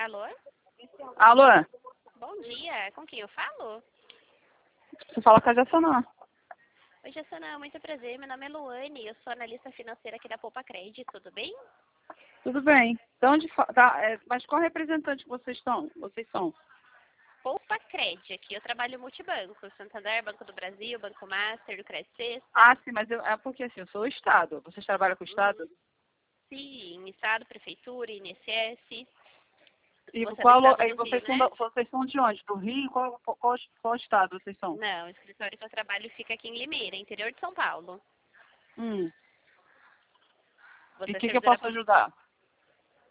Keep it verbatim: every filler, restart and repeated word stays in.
Alô? Alô? Bom dia, com quem eu falo? Você fala com a Jassanã. Oi, Jassana, muito prazer. Meu nome é Luane, eu sou analista financeira aqui da Poupa Cred, tudo bem? Tudo bem. De onde fa- tá, é, mas qual representante que vocês são? Vocês são? Poupa Cred, aqui eu trabalho multibanco, Santander, Banco do Brasil, Banco Master, do Credit Sexta. Ah, sim, mas eu, é porque assim, eu sou o Estado. Vocês trabalham com o Estado? Sim, Estado, Prefeitura, I N S S. E Você é do qual, lo- Estado aí do Rio, vocês, são né? da- vocês são de onde? Do Rio? Qual, qual, qual, qual Estado vocês são? Não, o escritório que eu trabalho fica aqui em Limeira, interior de São Paulo. Hum. E Você o é que, que eu servidora posso pública. ajudar?